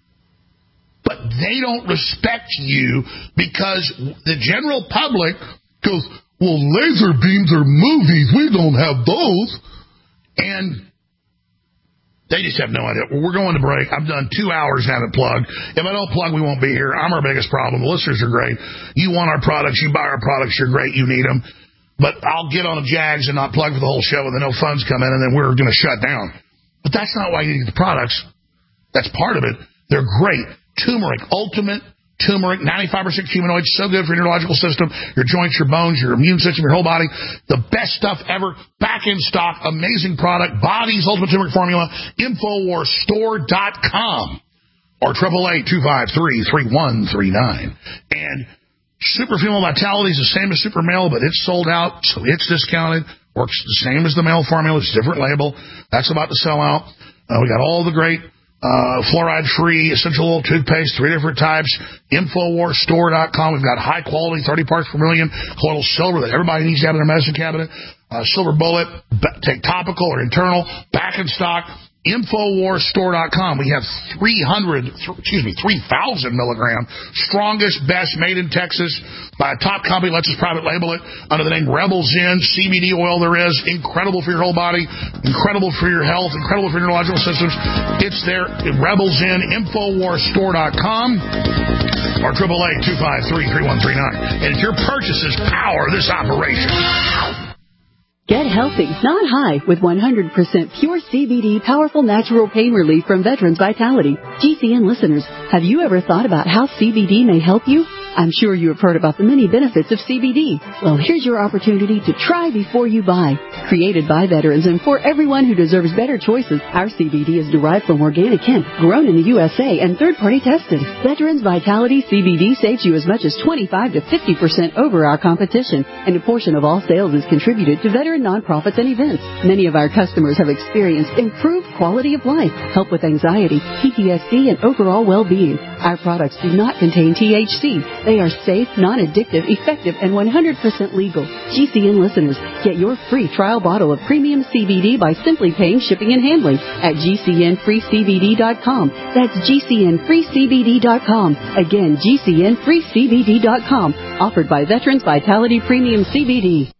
But they don't respect you because the general public goes, well, laser beams are movies. We don't have those. And they just have no idea. Well, we're going to break. I've done two hours, haven't plugged. If I don't plug, we won't be here. I'm our biggest problem. The listeners are great. You want our products. You buy our products. You're great. You need them. But I'll get on a Jags and not plug for the whole show, and then no funds come in, and then we're going to shut down. But that's not why you need the products. That's part of it. They're great. Turmeric, ultimate turmeric, ninety-five percent humanoid, so good for your neurological system, your joints, your bones, your immune system, your whole body. The best stuff ever. Back in stock. Amazing product. Body's Ultimate Turmeric Formula. Infowars Store dot com or eight eight eight, two five three, three one three nine. And Super Female Vitality is the same as Super Male, but it's sold out, so it's discounted. Works the same as the male formula. It's a different label. That's about to sell out. Uh, we got all the great Uh, fluoride-free essential oil toothpaste, three different types. Infowars Store dot com. We've got high-quality, thirty parts per million, colloidal silver that everybody needs to have in their medicine cabinet. Uh, silver bullet, b- take topical or internal, back in stock. Infowars Store dot com. We have three hundred, th- excuse me, three thousand milligram, strongest, best, made in Texas by a top company. Let's just private label it under the name Rebel Zen, C B D oil there is. Incredible for your whole body, incredible for your health, incredible for your neurological systems. It's there, Rebel Zen, Infowars Store dot com or eight eight eight, two five three, three one three nine. And if your purchases power this operation. Get healthy, not high, with one hundred percent pure C B D, powerful natural pain relief from Veterans Vitality. G C N listeners, have you ever thought about how C B D may help you? I'm sure you have heard about the many benefits of C B D. Well, here's your opportunity to try before you buy. Created by veterans and for everyone who deserves better choices, our C B D is derived from organic hemp, grown in the U S A, and third-party tested. Veterans Vitality C B D saves you as much as twenty-five to fifty percent over our competition, and a portion of all sales is contributed to veteran nonprofits and events. Many of our customers have experienced improved quality of life, help with anxiety, P T S D, and overall well-being. Our products do not contain T H C. They are safe, non-addictive, effective, and one hundred percent legal. G C N listeners, get your free trial bottle of premium C B D by simply paying shipping and handling at G C N free C B D dot com. That's G C N free C B D dot com. Again, G C N free C B D dot com. Offered by Veterans Vitality Premium C B D.